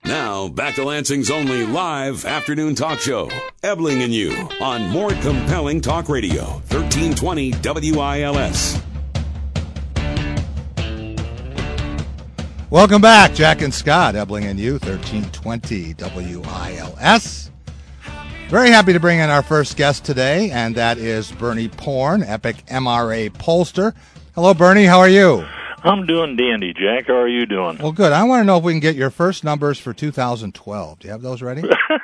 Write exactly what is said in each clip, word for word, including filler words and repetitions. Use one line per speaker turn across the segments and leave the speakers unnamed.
Now, back to Lansing's only live afternoon talk show, Ebling and You, on More Compelling Talk Radio, thirteen twenty W I L S.
Welcome back, Jack and Scott, Ebling and You, thirteen twenty W I L S. Very happy to bring in our first guest today, and that is Bernie Porn, Epic M R A pollster. Hello, Bernie. How are you?
I'm doing dandy, Jack. How are you doing?
Well, good. I want to know if we can get your first numbers for two thousand twelve. Do you have those ready?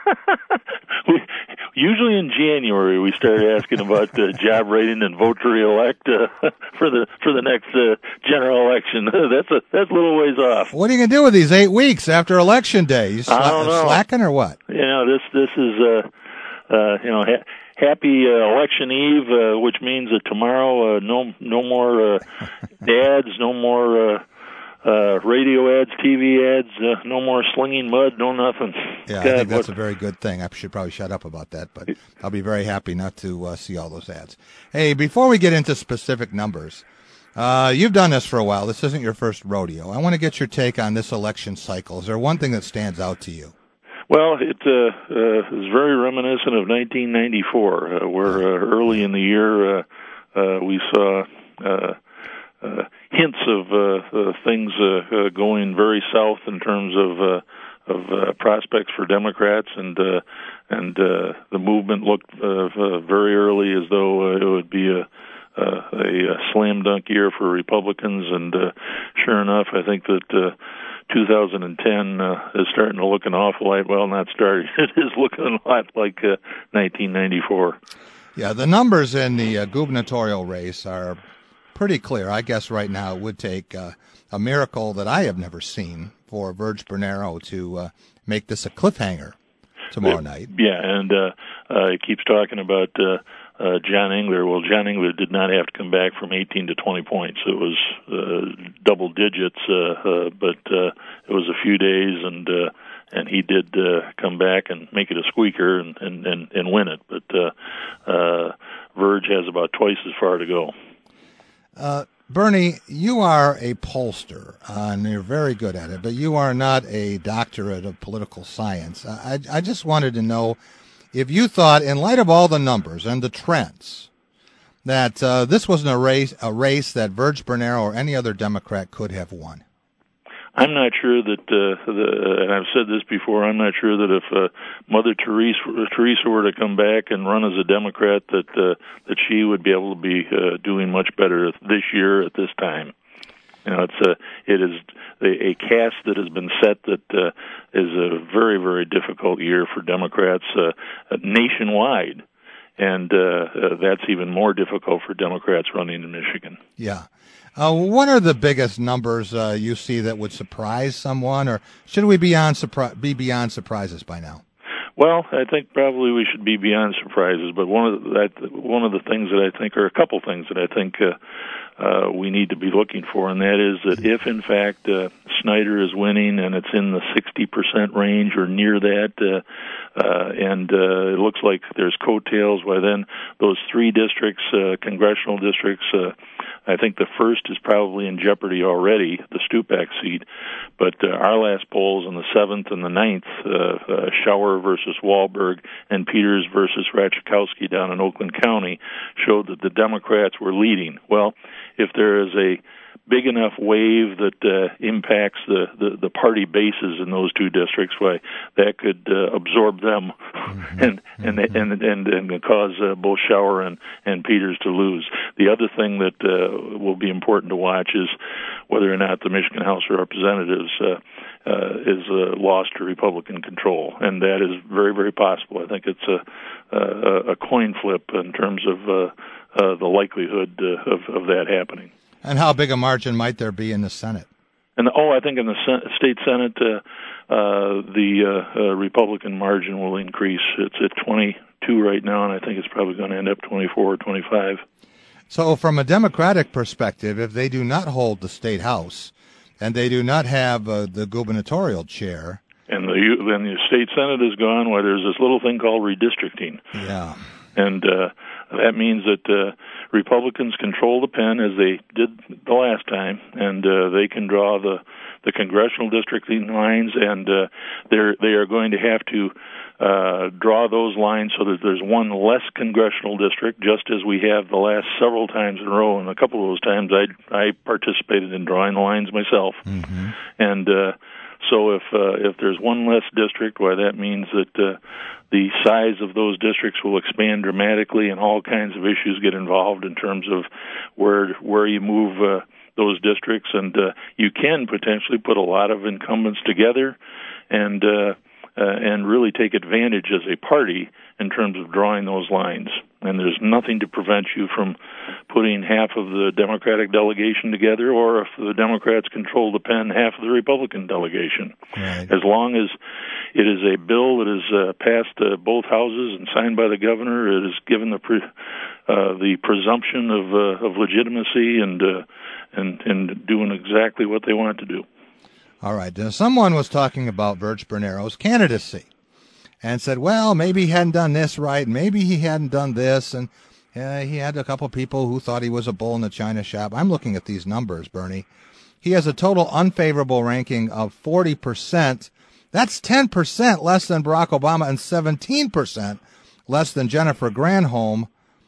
we, usually in January we start asking about uh, job rating and vote to reelect uh, for the for the next uh, general election. that's a that's a little ways off.
What are you going to do with these eight weeks after Election Day? You sla-
I don't know.
slacking or what?
You know, this this is uh, uh, you know. Ha- Happy uh, election eve, uh, which means that tomorrow uh, no no more uh, ads, no more uh, uh, radio ads, T V ads, uh, no more slinging mud, no nothing.
Yeah,
God,
I think that's
what...
a very good thing. I should probably shut up about that, but I'll be very happy not to uh, see all those ads. Hey, before we get into specific numbers, uh, you've done this for a while. This isn't your first rodeo. I want to get your take on this election cycle. Is there one thing that stands out to you?
Well, it uh, uh, is very reminiscent of nineteen ninety-four, uh, where uh, early in the year uh, uh, we saw uh, uh, hints of uh, uh, things uh, uh, going very south in terms of uh, of uh, prospects for Democrats, and uh, and uh, the movement looked uh, uh, very early as though uh, it would be a Uh, a, a slam dunk year for Republicans, and uh, sure enough, I think that uh, two thousand ten uh, is starting to look an awful lot. Well, not starting; it is looking a lot like uh, nineteen ninety-four.
Yeah, the numbers in the uh, gubernatorial race are pretty clear. I guess right now it would take uh, a miracle that I have never seen for Virg Bernero to uh, make this a cliffhanger tomorrow night.
Yeah, and uh, uh, he keeps talking about. Uh, Uh, John Engler. Well, John Engler did not have to come back from eighteen to twenty points. It was uh, double digits, uh, uh, but uh, it was a few days, and uh, and he did uh, come back and make it a squeaker and and, and, and win it. But uh, uh, Verge has about twice as far to go.
Uh, Bernie, you are a pollster, uh, and you're very good at it, but you are not a doctorate of political science. I, I just wanted to know if you thought, in light of all the numbers and the trends, that uh, this wasn't a race, a race that Virg Bernero or any other Democrat could have won.
I'm not sure that, uh, the, and I've said this before, I'm not sure that if uh, Mother Teresa, Teresa were to come back and run as a Democrat, that uh, that she would be able to be uh, doing much better this year at this time. You know, it's a, it is a, a cast that has been set that uh, is a very, very difficult year for Democrats uh, nationwide, and uh, uh, that's even more difficult for Democrats running in Michigan.
Yeah. Uh, what are the biggest numbers uh, you see that would surprise someone, or should we be, on surpri- be beyond surprises by now?
Well, I think probably we should be beyond surprises, but one of the, that, one of the things that I think, or a couple things that I think uh, uh, we need to be looking for, and that is that if, in fact, uh, Snyder is winning and it's in the sixty percent range or near that, uh, uh, and uh, it looks like there's coattails, well, then those three districts, uh, congressional districts, uh, I think the first is probably in jeopardy already, the Stupak seat, but uh, our last polls in the seventh and the ninth, uh, uh, Schauer versus Wahlberg and Peters versus Ratchikowski down in Oakland County, showed that the Democrats were leading. Well, if there is a big enough wave that uh, impacts the, the, the party bases in those two districts, why that could uh, absorb them mm-hmm. and, and, and and and cause uh, both Schauer and, and Peters to lose. The other thing that uh, will be important to watch is whether or not the Michigan House of Representatives uh, uh, is uh, lost to Republican control, and that is very, very possible. I think it's a, a, a coin flip in terms of uh, uh, the likelihood uh, of, of that happening.
And how big a margin might there be in the Senate?
And oh, I think in the Sen- state Senate, uh, uh, the uh, uh, Republican margin will increase. It's at twenty-two right now, and I think it's probably going to end up twenty-four or twenty-five.
So from a Democratic perspective, if they do not hold the state House and they do not have uh, the gubernatorial chair,
and the and the state Senate is gone, well, there's this little thing called redistricting.
Yeah.
And uh, that means that uh, Republicans control the pen as they did the last time, and uh, they can draw the the congressional districting lines, and uh, they're they are going to have to uh, draw those lines so that there's one less congressional district, just as we have the last several times in a row. And a couple of those times, I I participated in drawing the lines myself,
mm-hmm.
and uh, so if uh, if there's one less district, why that means that uh, the size of those districts will expand dramatically, and all kinds of issues get involved in terms of where where you move uh, those districts, and uh, you can potentially put a lot of incumbents together, and uh, uh, and really take advantage as a party in terms of drawing those lines. And there's nothing to prevent you from putting half of the Democratic delegation together, or if the Democrats control the pen, half of the Republican delegation.
Right.
As long as it is a bill that is uh, passed uh, both houses and signed by the governor, it is given the pre, uh, the presumption of uh, of legitimacy and uh, and and doing exactly what they want to do.
All right. Uh, someone was talking about Birch Bernero's candidacy, and said, well, maybe he hadn't done this right, maybe he hadn't done this, and uh, he had a couple people who thought he was a bull in the china shop. I'm looking at these numbers, Bernie. He has a total unfavorable ranking of forty percent. That's ten percent less than Barack Obama and seventeen percent less than Jennifer Granholm.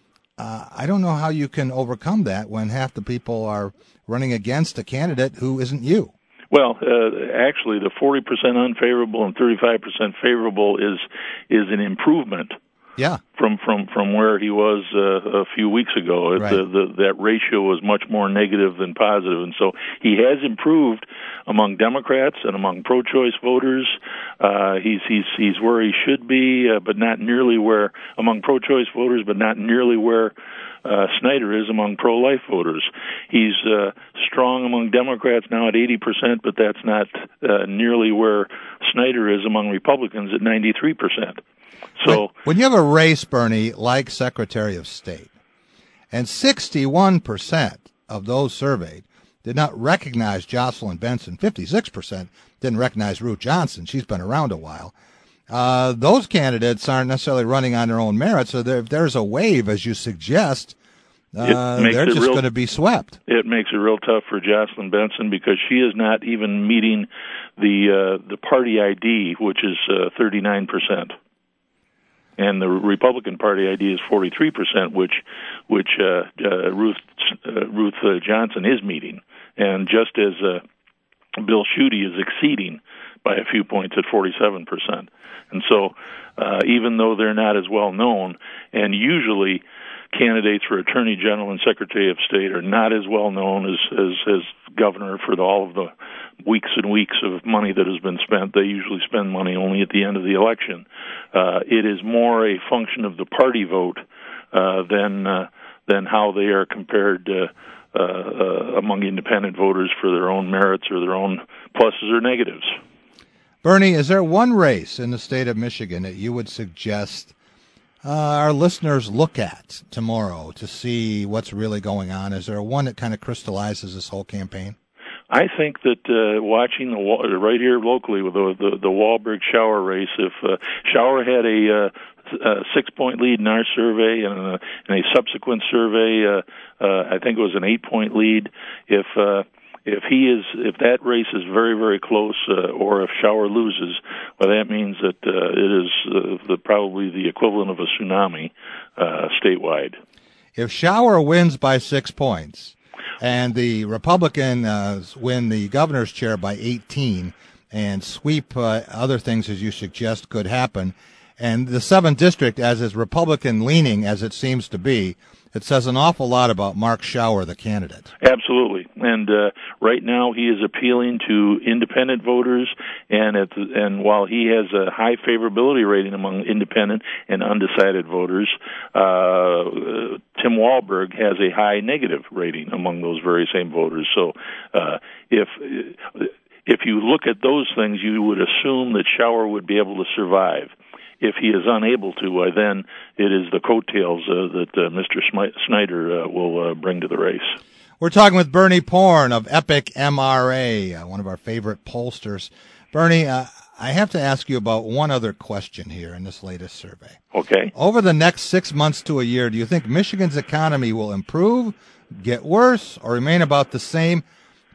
Uh, I don't know how you can overcome that when half the people are running against a candidate who isn't you.
Well, uh, actually, the forty percent unfavorable and thirty-five percent favorable is is an improvement.
Yeah.
From from from where he was uh, a few weeks ago.
Right.
The, the, that ratio was much more negative than positive, and so he has improved among Democrats and among pro-choice voters. Uh, he's he's he's where he should be, uh, but not nearly where among pro-choice voters, but not nearly where Uh, Snyder is among pro-life voters. He's uh, strong among Democrats now at eighty percent, but that's not uh, nearly where Snyder is among Republicans at ninety-three percent. So
when you have a race, Bernie, like Secretary of State, and sixty-one percent of those surveyed did not recognize Jocelyn Benson, fifty-six percent didn't recognize Ruth Johnson, she's been around a while, Uh, those candidates aren't necessarily running on their own merit, so there, if there's a wave, as you suggest, uh, they're just going to be swept.
It makes it real tough for Jocelyn Benson because she is not even meeting the uh, the party I D, which is uh, thirty-nine percent. And the Republican Party I D is forty-three percent, which which uh, uh, Ruth uh, Ruth uh, Johnson is meeting. And just as uh, Bill Schuette is exceeding by a few points at forty-seven percent. And so uh, even though they're not as well known, and usually candidates for Attorney General and Secretary of State are not as well known as, as, as governor for the, all of the weeks and weeks of money that has been spent. They usually spend money only at the end of the election. Uh, it is more a function of the party vote uh, than, uh, than how they are compared uh, uh, uh, among independent voters for their own merits or their own pluses or negatives.
Bernie, is there one race in the state of Michigan that you would suggest uh, our listeners look at tomorrow to see what's really going on? Is there one that kind of crystallizes this whole campaign?
I think that uh, watching the right here locally with the the, the Wahlberg-Schauer race, if uh, Schauer had a, uh, a six-point lead in our survey and a, in a subsequent survey, uh, uh, I think it was an eight-point lead. If uh, If he is, if that race is very, very close, uh, or if Schauer loses, well, that means that uh, it is uh, the, probably the equivalent of a tsunami uh, statewide.
If Schauer wins by six points, and the Republicans uh, win the governor's chair by eighteen, and sweep uh, other things, as you suggest, could happen, and the seventh district, as is Republican-leaning as it seems to be, it says an awful lot about Mark Schauer, the candidate.
Absolutely, and uh, right now he is appealing to independent voters, and at the, and while he has a high favorability rating among independent and undecided voters, uh, Tim Walberg has a high negative rating among those very same voters. So, uh, if if you look at those things, you would assume that Schauer would be able to survive. If he is unable to, uh, then it is the coattails uh, that uh, Mister Snyder uh, will uh, bring to the race.
We're talking with Bernie Porn of Epic M R A, uh, one of our favorite pollsters. Bernie, uh, I have to ask you about one other question here in this latest survey.
Okay.
Over the next six months to a year, do you think Michigan's economy will improve, get worse, or remain about the same?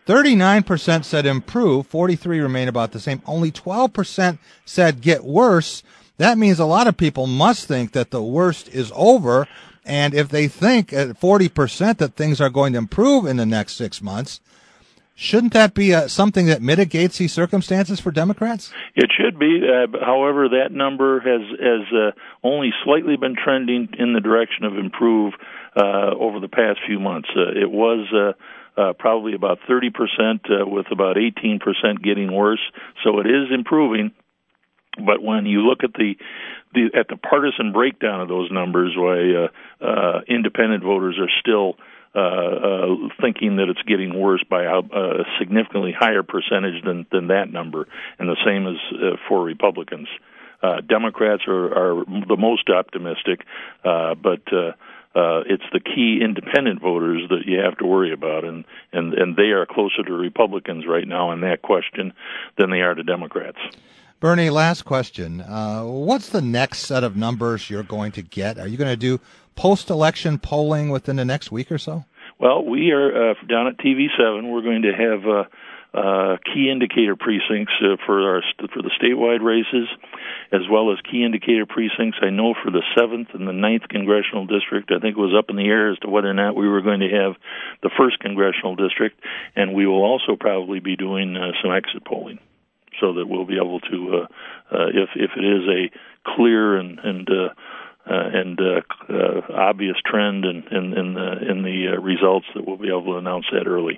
thirty-nine percent said improve, forty-three remain about the same. Only twelve percent said get worse. That means a lot of people must think that the worst is over. And if they think at forty percent that things are going to improve in the next six months, shouldn't that be uh, something that mitigates these circumstances for Democrats?
It should be. Uh, however, that number has has uh, only slightly been trending in the direction of improve uh, over the past few months. Uh, it was uh, uh, probably about thirty percent, uh, with about eighteen percent getting worse. So it is improving. But when you look at the, the at the partisan breakdown of those numbers, why uh, uh, independent voters are still Uh, uh, thinking that it's getting worse by a, a significantly higher percentage than, than that number, and the same as uh, for Republicans. Uh, Democrats are, are the most optimistic, uh, but uh, uh, it's the key independent voters that you have to worry about, and, and, and they are closer to Republicans right now on that question than they are to Democrats.
Bernie, last question. Uh, what's the next set of numbers you're going to get? Are you going to do post-election polling within the next week or so?
Well, we are uh, down at T V seven. We're going to have uh, uh, key indicator precincts uh, for our for the statewide races, as well as key indicator precincts. I know for the seventh and the ninth congressional district, I think it was up in the air as to whether or not we were going to have the first congressional district, and we will also probably be doing uh, some exit polling, so that we'll be able to, uh, uh, if if it is a clear and and uh, uh, and uh, uh, obvious trend in in, in the in the uh, results, that we'll be able to announce that early.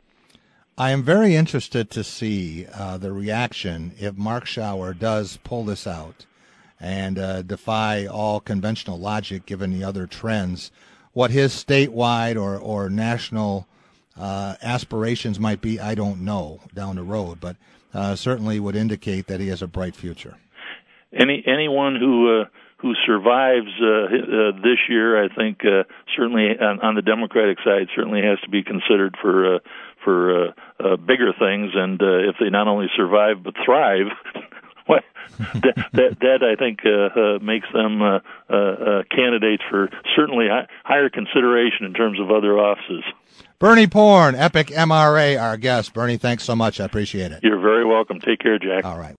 I am very interested to see uh, the reaction if Mark Schauer does pull this out and uh, defy all conventional logic, given the other trends. What his statewide or or national uh, aspirations might be, I don't know down the road, but uh, certainly would indicate that he has a bright future.
Any anyone who uh, who survives uh, uh, this year, I think, uh, certainly on, on the Democratic side, certainly has to be considered for uh, for uh, uh, bigger things. And uh, if they not only survive but thrive, well, that, that that I think uh, uh, makes them uh, uh, uh, candidates for certainly high, higher consideration in terms of other offices.
Bernie Porn, Epic M R A, our guest. Bernie, thanks so much. I appreciate it.
You're very welcome. Take care, Jack.
All right.